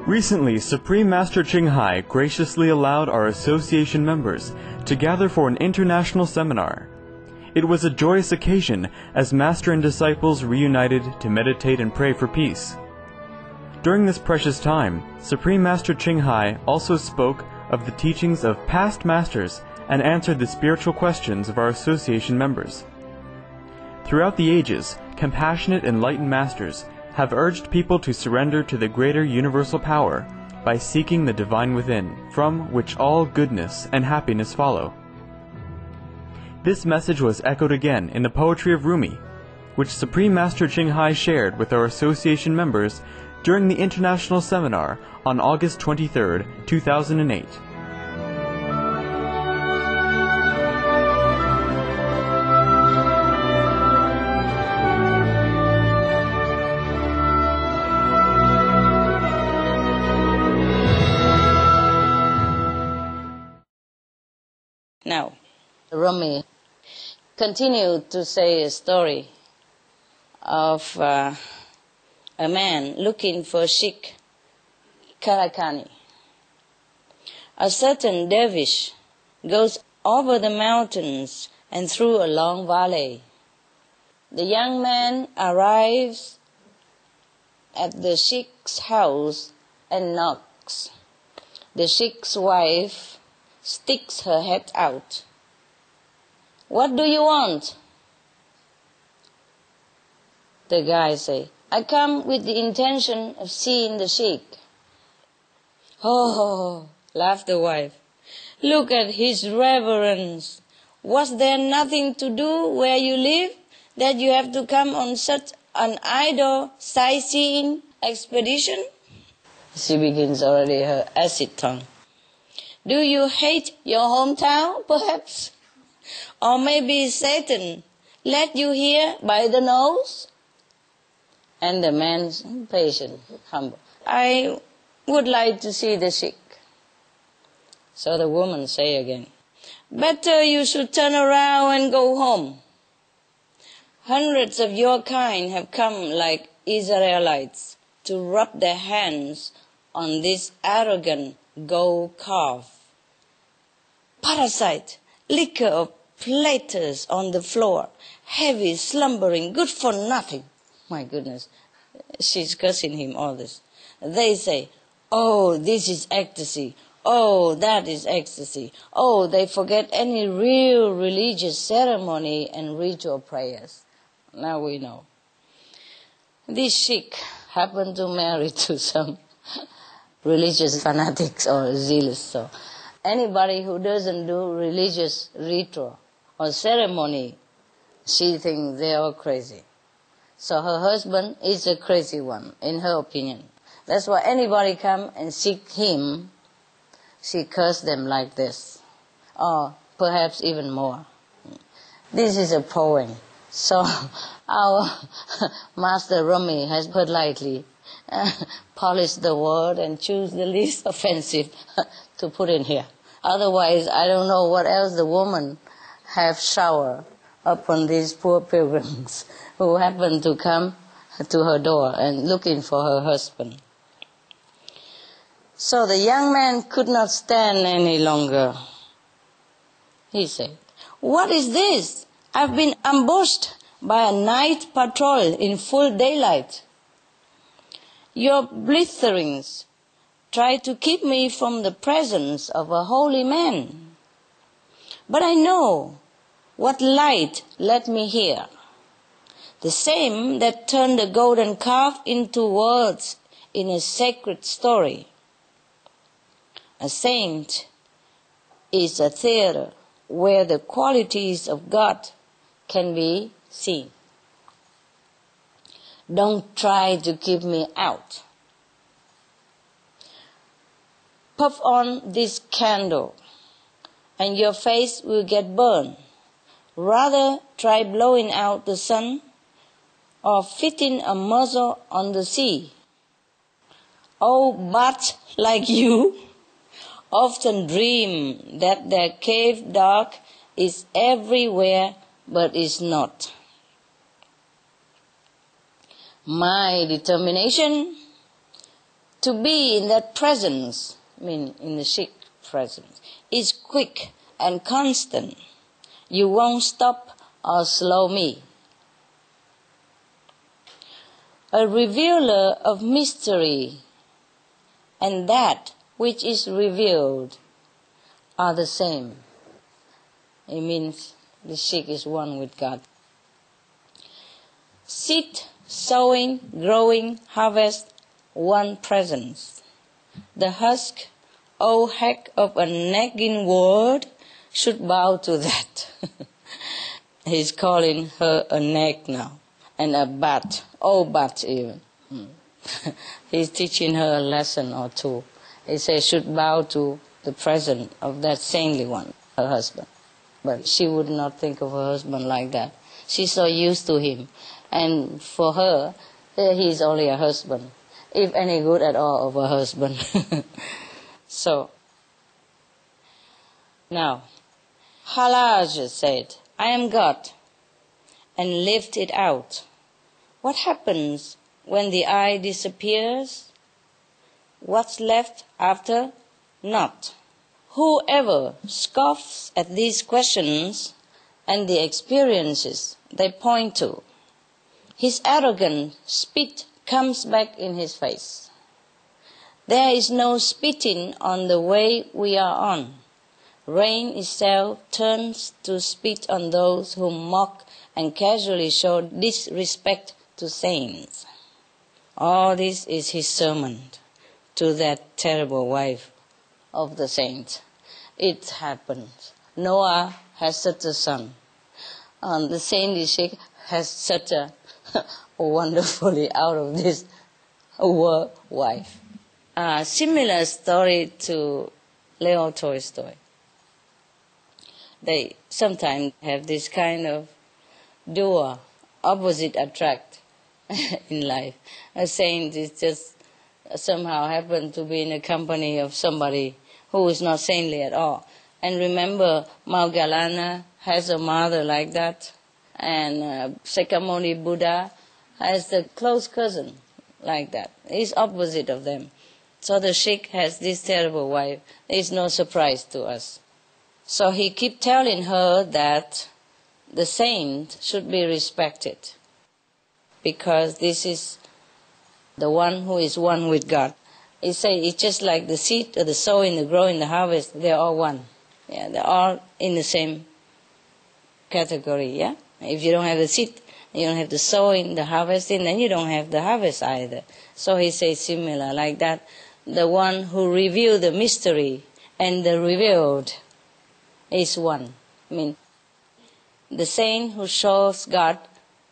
Recently, Supreme Master Ching Hai graciously allowed our association members to gather for an international seminar. It was a joyous occasion as Master and disciples reunited to meditate and pray for peace. During this precious time, Supreme Master Ching Hai also spoke of the teachings of past masters and answered the spiritual questions of our association members. Throughout the ages, compassionate enlightened masters have urged people to surrender to the greater universal power by seeking the divine within, from which all goodness and happiness follow. This message was echoed again in the poetry of Rumi, which Supreme Master Ching Hai shared with our association members during the international seminar on August 23, 2008. Now, Rumi continued to say a story of a man looking for Sheikh Karakani. A certain dervish goes over the mountains and through a long valley. The young man arrives at the Sheikh's house and knocks. The Sheikh's wife sticks her head out. "What do you want?" The guy say, "I come with the intention of seeing the Sheikh." "Oh," laughed the wife, "look at his reverence. Was there nothing to do where you live that you have to come on such an idle sightseeing expedition?" She begins already her acid tongue. "Do you hate your hometown, perhaps? Or maybe Satan led you here by the nose?" And the man's patient, humble. "I would like to see the Sheikh." So the woman say again, "Better you should turn around and go home. Hundreds of your kind have come like Israelites to rub their hands on this arrogant gold calf. Parasite, liquor of platters on the floor, heavy, slumbering, good for nothing." My goodness, she's cursing him all this. They say, "Oh, this is ecstasy. Oh, that is ecstasy. Oh, they forget any real religious ceremony and ritual prayers." Now we know. This Sheikh happened to marry to some religious fanatics or zealots. So anybody who doesn't do religious ritual or ceremony, she thinks they are crazy. So her husband is a crazy one, in her opinion. That's why anybody come and seek him, she curse them like this, or perhaps even more. This is a poem. So our Master Rumi has politely polished the word and choose the least offensive to put in here. Otherwise, I don't know what else the woman have showered upon these poor pilgrims who happen to come to her door and looking for her husband. So the young man could not stand any longer. He said, "What is this? I've been ambushed by a night patrol in full daylight. Your blitherings try to keep me from the presence of a holy man. But I know what light led me here, the same that turned the golden calf into words in a sacred story. A saint is a theater where the qualities of God can be seen. Don't try to keep me out. Puff on this candle and your face will get burned. Rather try blowing out the sun or fitting a muzzle on the sea. Oh, bats like you often dream that their cave dark is everywhere but is not. My determination To be in that presence, I mean in the Sikh presence, is quick and constant. You won't stop or slow me. A revealer of mystery and that which is revealed are the same. It means the Sikh is one with God. Seed, sowing, growing, harvest, one presence. The husk, oh heck of a nagging word, should bow to that. He's calling her a nag now, and a bat, oh bat even. He's teaching her a lesson or two. He says should bow to the presence of that saintly one, her husband. But she would not think of her husband like that. She's so used to him. And for her, he's only a husband, if any good at all of a husband. So, now, Halaj said, I am God, and lived it out. What happens when the I disappears? What's left after? Not. Whoever scoffs at these questions and the experiences they point to, his arrogant spit comes back in his face. There is no spitting on the way we are on. Rain itself turns to spit on those who mock and casually show disrespect to saints. All this is his sermon to that terrible wife of the saint. It happened. Noah has such a son. The saintly Sikh has such a wonderfully out of this world wife. Similar story to Leo Tolstoy. They sometimes have this kind of dual, opposite attract in life. A saint is just somehow happened to be in the company of somebody who is not saintly at all. And remember, Moggallana has a mother like that, and Sakyamuni Buddha has the close cousin like that. He's opposite of them. So the Sikh has this terrible wife. It's no surprise to us. So he keep telling her that the saint should be respected because this is the one who is one with God. He say it's just like the seed, or the sowing, the growing, the harvest. They're all one. Yeah, they're all in the same category. Yeah. If you don't have the seed, you don't have the sowing, the harvesting, then you don't have the harvest either. So he says similar like that. The one who revealed the mystery and the revealed is one. I mean, the saint who shows God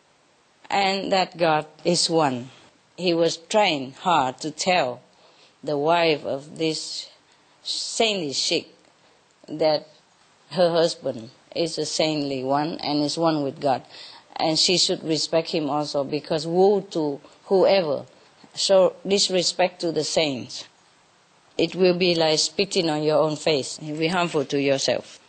and that God is one. He was trying hard to tell the wife of this saintly Sikh that her husband is a saintly one and is one with God. And she should respect him also, because woe to whoever show disrespect to the saints. It will be like spitting on your own face. It will be harmful to yourself.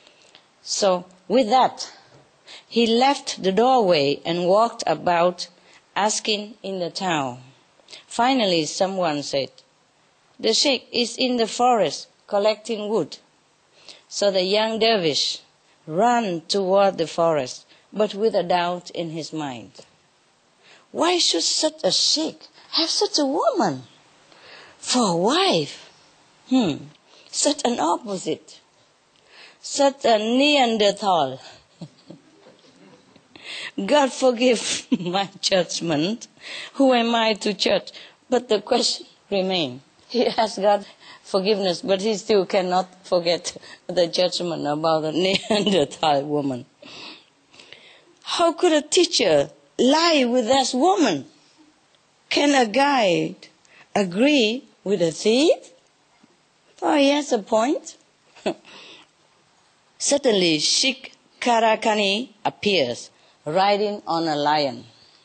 So with that, he left the doorway and walked about asking in the town. Finally someone said, the Sikh is in the forest collecting wood. So the young dervish ran toward the forest, but with a doubt in his mind. Why should such a Sikh have such a woman for a wife? Such an opposite. Such a Neanderthal. God forgive my judgment. Who am I to judge? But the question remains. He asked God forgiveness, but he still cannot forget the judgment about the Neanderthal woman. How could a teacher lie with this woman? Can a guide agree with a thief? Oh, he has a point. Suddenly, Sikh Karakani appears, riding on a lion.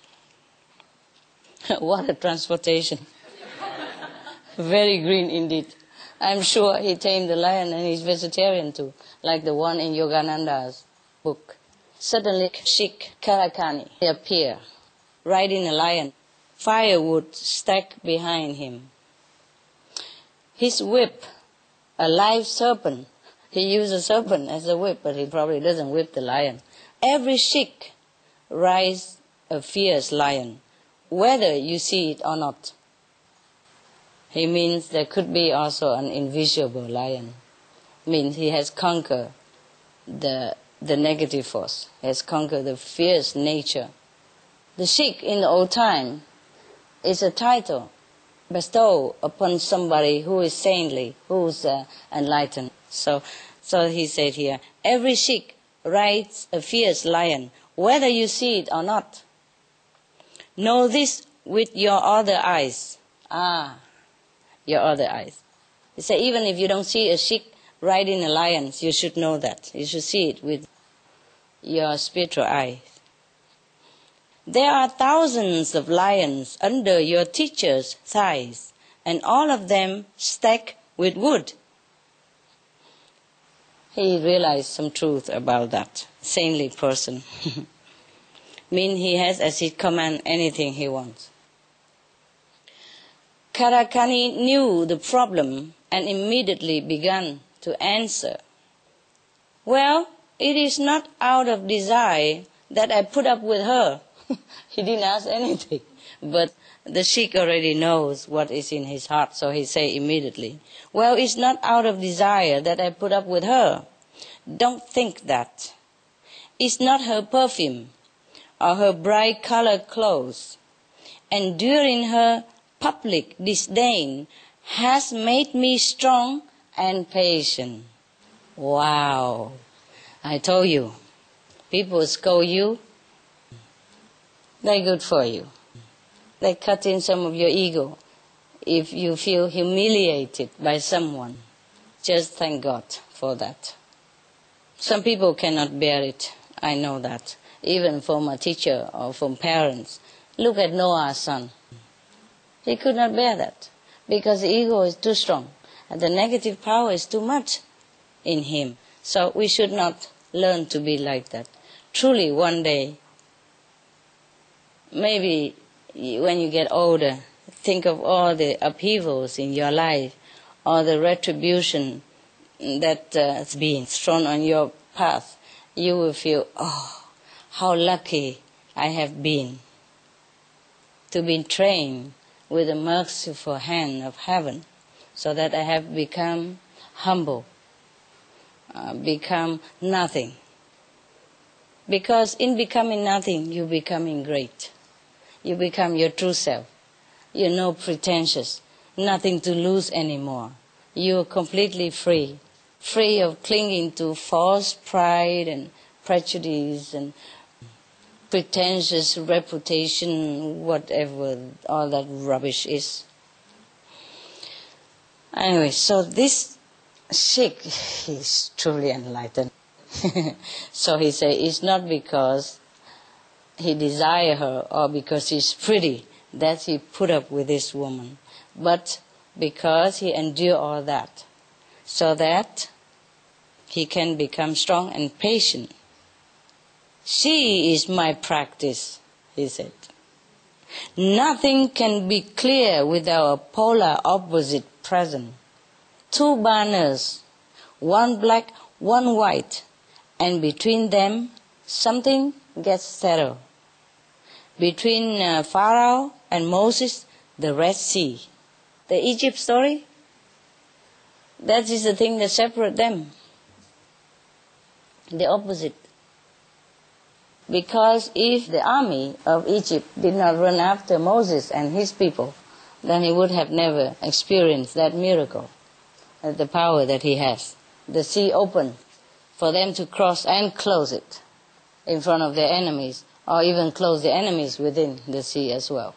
What a transportation. Very green indeed. I'm sure he tamed the lion and he's vegetarian too, like the one in Yogananda's book. Suddenly, Sikh Karakani appear, riding a lion, firewood stacked behind him. his whip, a live serpent. He used a serpent as a whip, but he probably doesn't whip the lion. Every Sikh rides a fierce lion, whether you see it or not. He means there could be also an invisible lion. Means he has conquered the negative force, has conquered the fierce nature. The Sikh in the old time is a title bestowed upon somebody who is saintly, who is enlightened. So he said here, every Sikh rides a fierce lion, whether you see it or not. Know this with your other eyes. Your other eyes. He said, even if you don't see a Sikh riding a lion, you should know that. You should see it with your spiritual eyes. There are thousands of lions under your teacher's thighs, and all of them stacked with wood. He realized some truth about that saintly person. Mean he has as his command anything he wants. Karakani knew the problem and immediately began to answer. Well, it is not out of desire that I put up with her. He didn't ask anything. But the Sikh already knows what is in his heart, so he said immediately, well, it's not out of desire that I put up with her. Don't think that. It's not her perfume or her bright colored clothes. Enduring her public disdain has made me strong and patient. Wow. I told you, people scold you, they're good for you. They cut in some of your ego. If you feel humiliated by someone, just thank God for that. Some people cannot bear it, I know that, even from a teacher or from parents. Look at Noah's son. He could not bear that because the ego is too strong and the negative power is too much in him. So we should not learn to be like that. Truly, one day, maybe when you get older, think of all the upheavals in your life or the retribution that's been thrown on your path. You will feel, oh, how lucky I have been to be trained with the merciful hand of heaven, so that I have become humble, become nothing. Because in becoming nothing, you're becoming great. You become your true self. You're no pretentious, nothing to lose anymore. You're completely free, free of clinging to false pride and prejudice and pretentious reputation, whatever all that rubbish is. Anyway, so this Sikh is truly enlightened. So he said, it's not because he desires her or because she's pretty that he put up with this woman, but because he endured all that, so that he can become strong and patient. She is my practice, he said. Nothing can be clear without a polar opposite present. Two banners, one black, one white, and between them something gets settled. Between Pharaoh and Moses, the Red Sea. The Egypt story, that is the thing that separates them. The opposite. Because if the army of Egypt did not run after Moses and his people, then he would have never experienced that miracle, the power that he has. The sea opened for them to cross and close it in front of their enemies, or even close the enemies within the sea as well.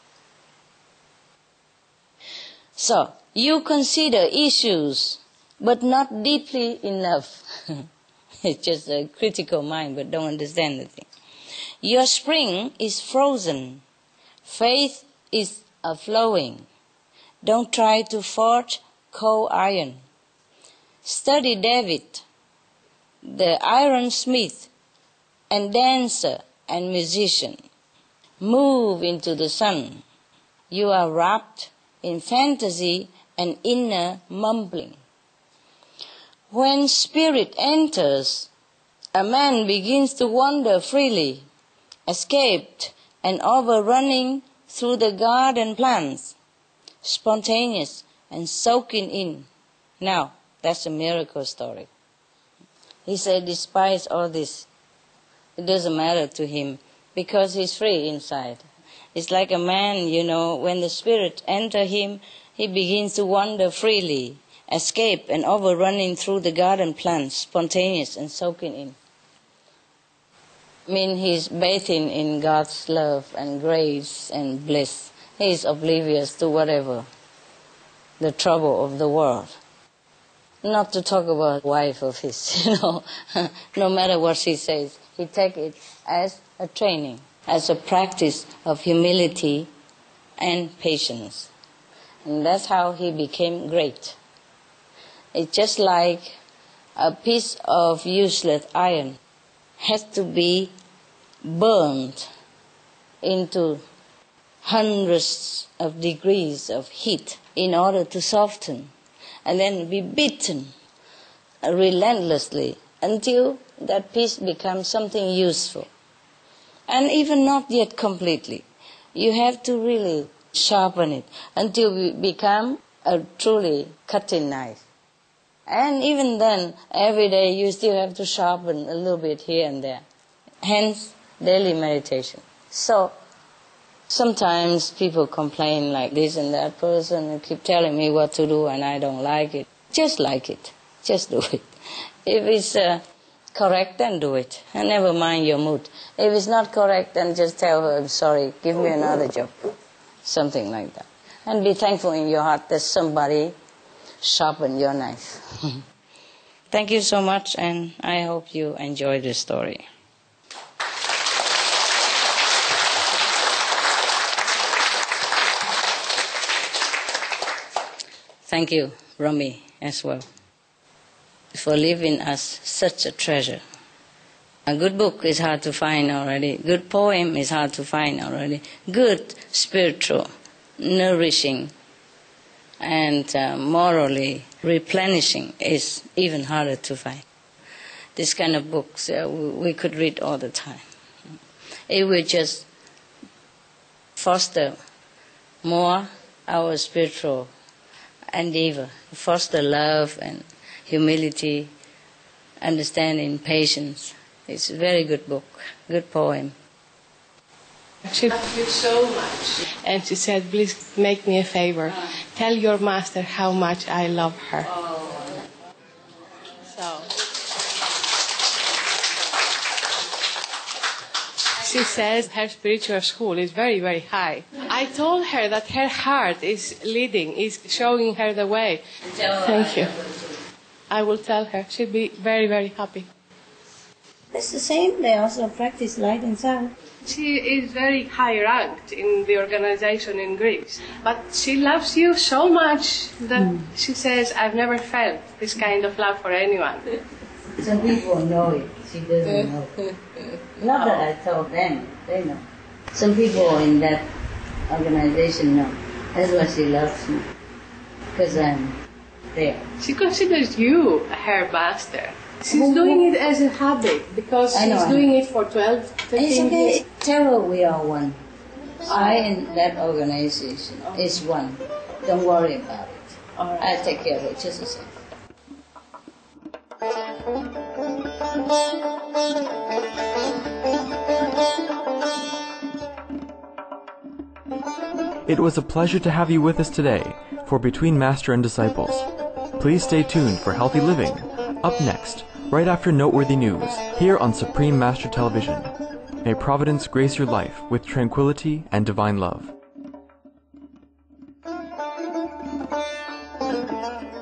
So, you consider issues, but not deeply enough. It's just a critical mind, but don't understand the thing. Your spring is frozen. Faith is a-flowing. Don't try to forge cold iron. Study David, the ironsmith and dancer and musician. Move into the sun. You are wrapped in fantasy an inner mumbling. When spirit enters, a man begins to wander freely, escaped and overrunning through the garden plants, spontaneous and soaking in. Now, that's a miracle story. He said, despite all this, it doesn't matter to him because he's free inside. It's like a man, when the spirit enters him, he begins to wander freely, escape and overrunning through the garden plants, spontaneous and soaking in. He's bathing in God's love and grace and bliss. He's oblivious to whatever, the trouble of the world. Not to talk about wife of his, no matter what she says. He takes it as a training, as a practice of humility and patience. And that's how he became great. It's just like a piece of useless iron has to be burned into hundreds of degrees of heat in order to soften, and then be beaten relentlessly until that piece becomes something useful. And even not yet completely. You have to really sharpen it until it become a truly cutting knife. And even then, every day you still have to sharpen a little bit here and there. Hence, daily meditation. So, sometimes people complain like this and that person and keep telling me what to do and I don't like it. Just like it. Just do it. If it's correct, then do it. And never mind your mood. If it's not correct, then just tell her, I'm sorry, give me another job. Something like that. And be thankful in your heart that somebody sharpened your knife. Thank you so much, and I hope you enjoy this story. Thank you, Rami, as well, for leaving us such a treasure. A good book is hard to find already. Good poem is hard to find already. Good spiritual, nourishing, and morally replenishing is even harder to find. This kind of books we could read all the time. It will just foster more our spiritual endeavor, foster love and humility, understanding, patience. It's a very good book, good poem. She loved you so much. And she said, please make me a favor. Tell your master how much I love her. So she says her spiritual school is very, very high. I told her that her heart is leading, is showing her the way. Thank you. I will tell her. She'll be very, very happy. It's the same. They also practice light and sound. She is very high ranked in the organization in Greece. But she loves you so much that she says, I've never felt this kind of love for anyone. Some people know it. She doesn't know. Not that I told them. They know. Some people in that organization know. That's why she loves me. Because I'm there. She considers you her master. She's doing it as a habit because she's doing it for 12, 13 years. Tell her we are one. I in that organization is one. Don't worry about it. I'll take care of it just a second. It was a pleasure to have you with us today for Between Master and Disciples. Please stay tuned for Healthy Living, up next, right after Noteworthy News, here on Supreme Master Television. May Providence grace your life with tranquility and divine love.